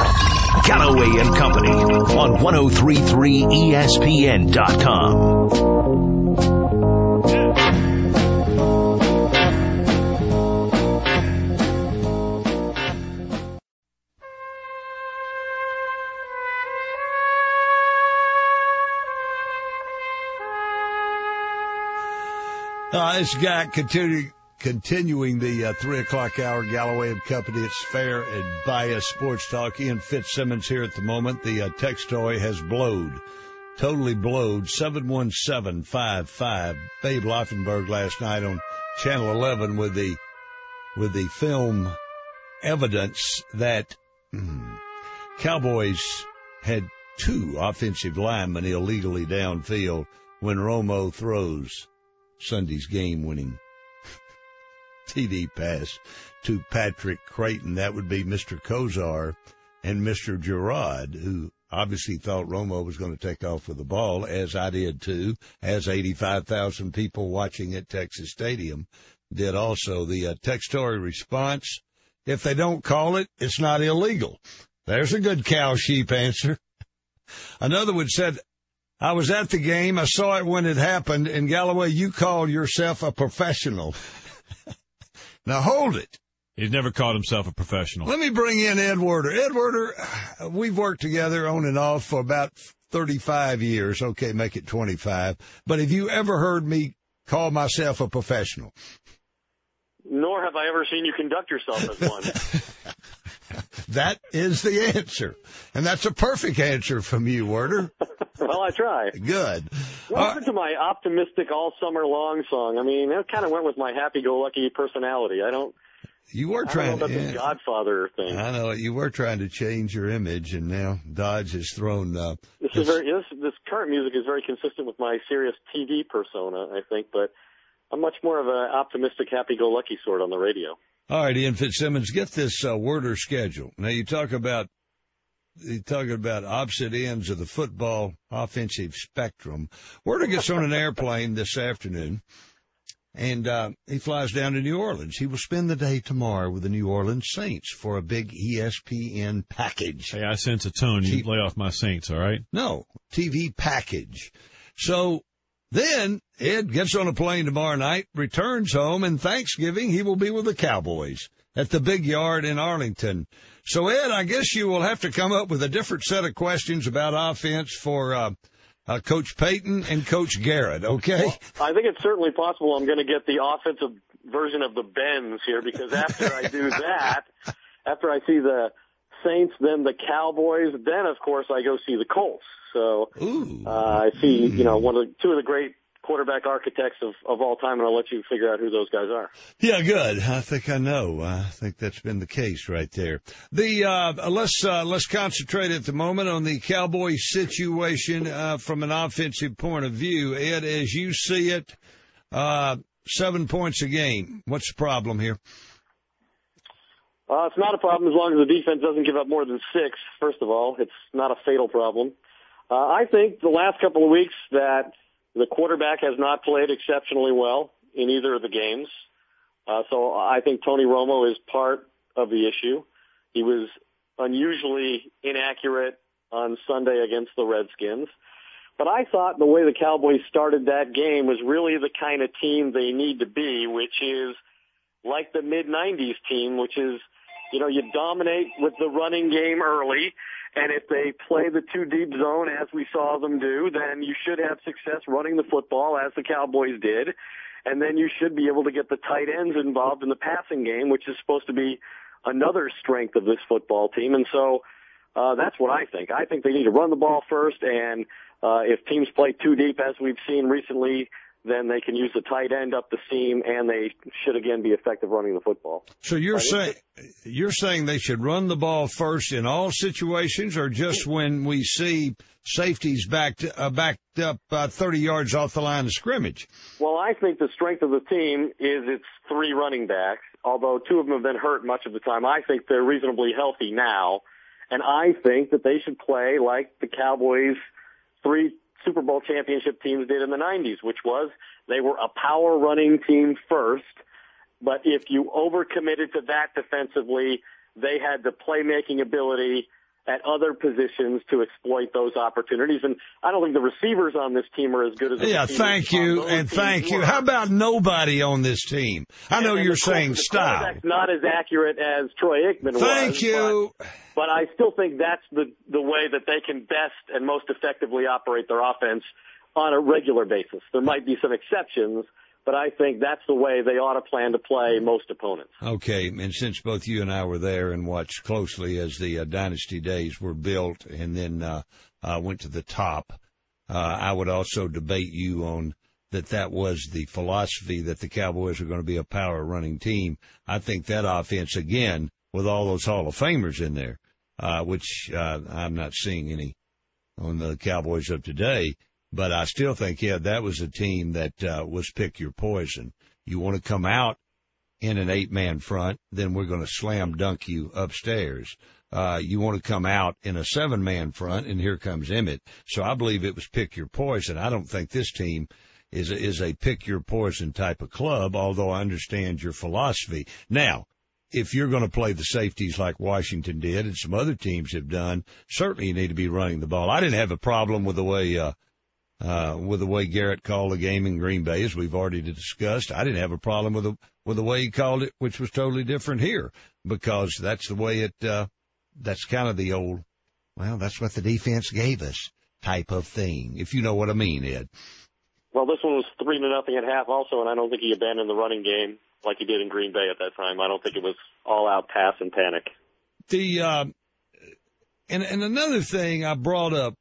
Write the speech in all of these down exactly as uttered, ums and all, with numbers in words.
Galloway and Company on one oh three point three E S P N dot com. Uh, this guy continue, continuing the uh, three o'clock hour, Galloway and Company. It's fair and biased sports talk. Ian Fitzsimmons here at the moment. The uh, text toy has blowed, totally blowed. seven one seven five five. Babe Laufenberg last night on Channel eleven with the with the film evidence that mm, Cowboys had two offensive linemen illegally downfield when Romo throws Sunday's game-winning T D pass to Patrick Creighton. That would be Mister Kozar and Mister Gerard, who obviously thought Romo was going to take off with the ball, as I did too, as eighty-five thousand people watching at Texas Stadium did also. The uh, textory response, if they don't call it, it's not illegal. There's a good cow-sheep answer. Another one said, I was at the game. I saw it when it happened. And, Galloway, you called yourself a professional. Now, hold it. He's never called himself a professional. Let me bring in Ed Werder. Ed Werder, we've worked together on and off for about thirty-five years. Okay, make it twenty-five. But have you ever heard me call myself a professional? Nor have I ever seen you conduct yourself as one. That is the answer. And that's a perfect answer from you, Werder. Well, I try. Good. Welcome uh, to my optimistic all summer long song. I mean, that kind of went with my happy-go-lucky personality. I don't. You were I trying don't know about to. this Yeah, Godfather thing. I know you were trying to change your image, and now Dodge has thrown. Uh, this is very. This, this current music is very consistent with my serious T V persona, I think, but I'm much more of an optimistic, happy-go-lucky sort on the radio. All right, Ian Fitzsimmons, get this uh, Werder schedule. Now you talk about. You're talking about opposite ends of the football offensive spectrum. Werder gets on an airplane this afternoon, and uh, he flies down to New Orleans. He will spend the day tomorrow with the New Orleans Saints for a big E S P N package. Hey, I sense a tone. You T- lay off my Saints, all right? No, T V package. So then Ed gets on a plane tomorrow night, returns home, and Thanksgiving he will be with the Cowboys at the Big Yard in Arlington. So, Ed, I guess you will have to come up with a different set of questions about offense for uh, uh, Coach Payton and Coach Garrett, okay? Well, I think it's certainly possible I'm going to get the offensive version of the Benz here, because after I do that, after I see the Saints, then the Cowboys, then, of course, I go see the Colts. So uh, I see, you know, one of the, two of the great quarterback architects of, of all time, and I'll let you figure out who those guys are. Yeah, good. I think I know. I think that's been the case right there. The uh, let's uh, let's concentrate at the moment on the Cowboys situation uh, from an offensive point of view. Ed, as you see it, uh, seven points a game. What's the problem here? Uh, it's not a problem as long as the defense doesn't give up more than six. First of all, it's not a fatal problem. Uh, I think the last couple of weeks that the quarterback has not played exceptionally well in either of the games. Uh, so I think Tony Romo is part of the issue. He was unusually inaccurate on Sunday against the Redskins. But I thought the way the Cowboys started that game was really the kind of team they need to be, which is like the mid nineties team, which is, you know, you dominate with the running game early. And if they play the two deep zone as we saw them do, then you should have success running the football as the Cowboys did. And then you should be able to get the tight ends involved in the passing game, which is supposed to be another strength of this football team. And so uh, that's what I think. I think they need to run the ball first. And uh, if teams play too deep, as we've seen recently, then they can use the tight end up the seam, and they should again be effective running the football. So you're saying you're saying they should run the ball first in all situations, or just when we see safeties backed uh, backed up uh, thirty yards off the line of scrimmage? Well, I think the strength of the team is its three running backs. Although two of them have been hurt much of the time, I think they're reasonably healthy now, and I think that they should play like the Cowboys' three Super Bowl championship teams did in the nineties, which was they were a power running team first, but if you overcommitted to that defensively, they had the playmaking ability at other positions to exploit those opportunities. And I don't think the receivers on this team are as good as the Yeah, receivers thank on you, those and teams thank you. were. How about nobody on this team? I know And- and you're the saying quarter- the style. quarterback's not as accurate as Troy Aikman was. Thank you. But, but I still think that's the, the way that they can best and most effectively operate their offense on a regular basis. There might be some exceptions, but I think that's the way they ought to plan to play most opponents. Okay, and since both you and I were there and watched closely as the uh, dynasty days were built and then uh, uh, went to the top, uh, I would also debate you on that that was the philosophy that the Cowboys are going to be a power running team. I think that offense, again, with all those Hall of Famers in there, uh, which uh, I'm not seeing any on the Cowboys of today, but I still think, yeah, that was a team that uh, was pick your poison. You want to come out in an eight-man front, then we're going to slam dunk you upstairs. Uh, you want to come out in a seven-man front, and here comes Emmett. So I believe it was pick your poison. I don't think this team is a, is a pick your poison type of club, although I understand your philosophy. Now, if you're going to play the safeties like Washington did and some other teams have done, certainly you need to be running the ball. I didn't have a problem with the way uh, uh, with the way Garrett called the game in Green Bay, as we've already discussed. I didn't have a problem with the with the way he called it, which was totally different here, because that's the way it. Uh, that's kind of the old, well, that's what the defense gave us type of thing, if you know what I mean, Ed. Well, this one was three to nothing at half also, and I don't think he abandoned the running game like he did in Green Bay at that time. I don't think it was all-out pass and panic. The uh, and and another thing I brought up,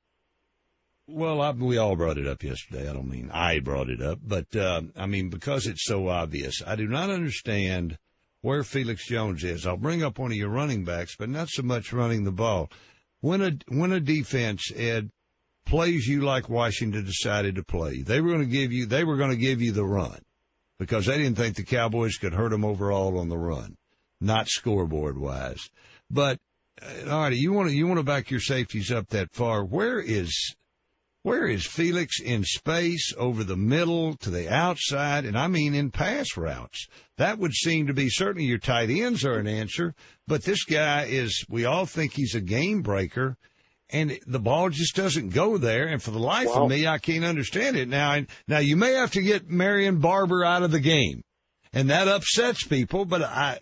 well, I, we all brought it up yesterday. I don't mean I brought it up, but uh, I mean because it's so obvious. I do not understand where Felix Jones is. I'll bring up one of your running backs, but not so much running the ball. When a when a defense, Ed, plays you like Washington decided to play, they were going to give you they were going to give you the run, because they didn't think the Cowboys could hurt them overall on the run, not scoreboard wise. But uh, all right, you want to you want to back your safeties up that far. Where is where is Felix in space, over the middle to the outside, and I mean in pass routes? That would seem to be, certainly your tight ends are an answer, but this guy is, we all think he's a game breaker, and the ball just doesn't go there. And for the life well, of me, I can't understand it. Now, and, now you may have to get Marion Barber out of the game, and that upsets people. But I,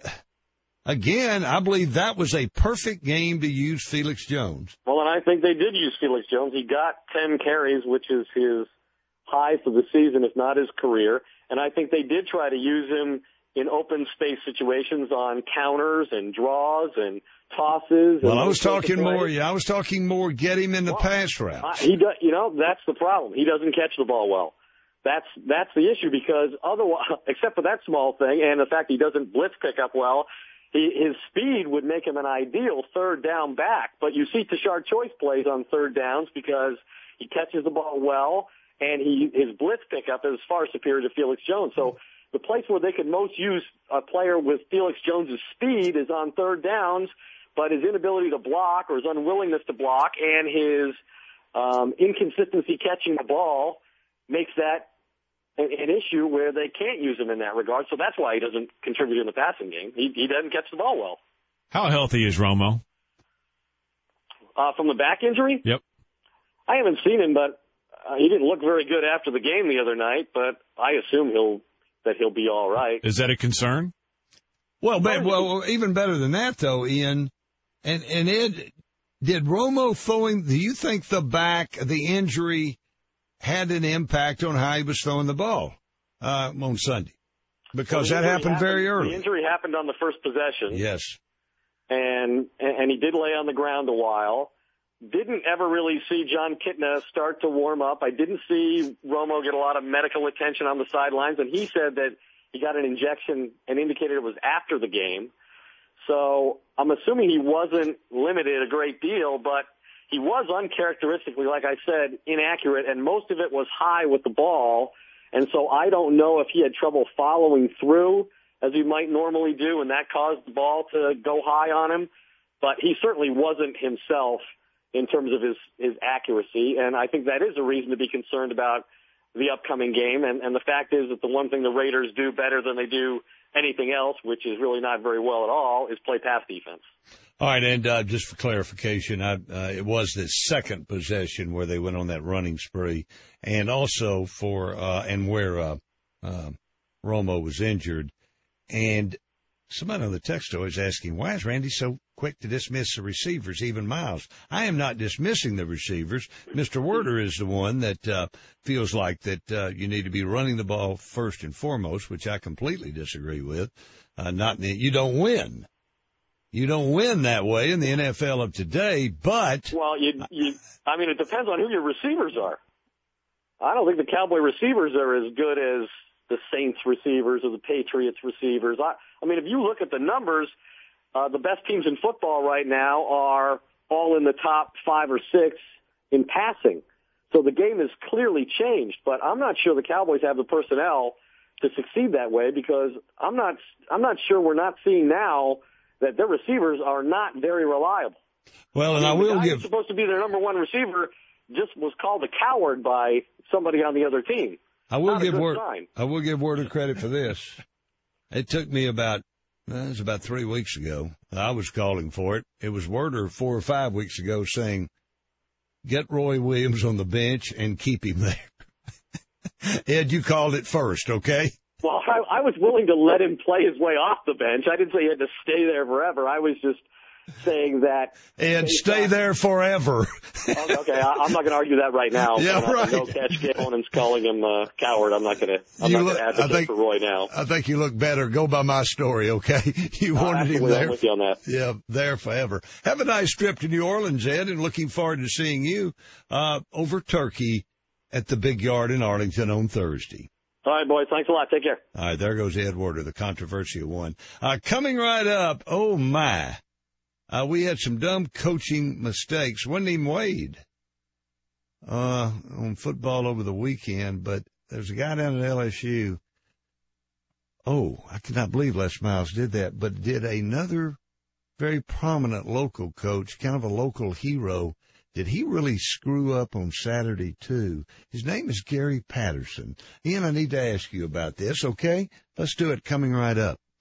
again, I believe that was a perfect game to use Felix Jones. Well, and I think they did use Felix Jones. He got ten carries, which is his high for the season, if not his career. And I think they did try to use him in open space situations on counters and draws and tosses. Well, and I was talking more. plays. Yeah, I was talking more. Get him in the well, pass routes. Uh, he does. You know, that's the problem. He doesn't catch the ball well. That's that's the issue, because otherwise, except for that small thing and the fact he doesn't blitz pick up well, he, his speed would make him an ideal third down back. But you see Tashard Choice plays on third downs because he catches the ball well, and he his blitz pickup is far superior to Felix Jones. So the place where they could most use a player with Felix Jones's speed is on third downs, but his inability to block, or his unwillingness to block, and his um, inconsistency catching the ball makes that an, an issue where they can't use him in that regard. So that's why he doesn't contribute in the passing game. He, he doesn't catch the ball well. How healthy is Romo? Uh, from the back injury? Yep. I haven't seen him, but uh, he didn't look very good after the game the other night, but I assume he'll that he'll be all right. Is that a concern? Well, but, well, even better than that, though, Ian, and, and Ed, did Romo throwing, do you think the back, the injury had an impact on how he was throwing the ball uh, on Sunday? Because well, that happened, happened very early. The injury happened on the first possession. Yes. And, and he did lay on the ground a while. Didn't ever really see John Kitna start to warm up. I didn't see Romo get a lot of medical attention on the sidelines, and he said that he got an injection and indicated it was after the game. So I'm assuming he wasn't limited a great deal, but he was uncharacteristically, like I said, inaccurate, and most of it was high with the ball. And so I don't know if he had trouble following through as he might normally do, and that caused the ball to go high on him. But he certainly wasn't himself in terms of his, his accuracy, and I think that is a reason to be concerned about the upcoming game. And, and the fact is that the one thing the Raiders do better than they do anything else, which is really not very well at all, is play pass defense. All right, and uh, just for clarification, I, uh, it was the second possession where they went on that running spree, and also for uh, and where uh, uh, Romo was injured. And somebody on the text is asking, why is Randy so quick to dismiss the receivers, even Miles? I am not dismissing the receivers. Mister Werder is the one that uh, feels like that uh, you need to be running the ball first and foremost, which I completely disagree with. Uh, not you don't win. You don't win that way in the N F L of today, but... Well, you, you, I mean, it depends on who your receivers are. I don't think the Cowboy receivers are as good as the Saints receivers or the Patriots receivers. I, I mean, if you look at the numbers, uh, the best teams in football right now are all in the top five or six in passing. So the game has clearly changed, but I'm not sure the Cowboys have the personnel to succeed that way because I'm not, I'm not sure we're not seeing now that their receivers are not very reliable. Well, and I, mean, I will the guy give who's supposed to be their number one receiver just was called a coward by somebody on the other team. I will not give Word. Sign. I will give Werder credit for this. It took me about uh, it was about three weeks ago. I was calling for it. It was Werder four or five weeks ago saying, "Get Roy Williams on the bench and keep him there." Ed, you called it first, okay? Well, I, I was willing to let him play his way off the bench. I didn't say he had to stay there forever. I was just saying that. And stay on, there forever. okay, okay, I, I'm not going to argue that right now. Yeah, uh, right. No catch Gallon's calling him a uh, coward. I'm not going to. I'm you not going to advocate think, for Roy now. I think you look better. Go by my story, okay? You uh, wanted him there. I'm with you on that. Yeah, there forever. Have a nice trip to New Orleans, Ed, and looking forward to seeing you uh, over turkey at the Big Yard in Arlington on Thursday. All right, boys. Thanks a lot. Take care. All right, there goes Ed Werder, the controversial one. Uh, coming right up, oh, my. Uh, we had some dumb coaching mistakes. Wasn't even Wade uh, on football over the weekend, but there's a guy down at L S U. Oh, I cannot believe Les Miles did that, but did another very prominent local coach, kind of a local hero. Did he really screw up on Saturday, too? His name is Gary Patterson. Ian, I need to ask you about this, okay? Let's do it coming right up.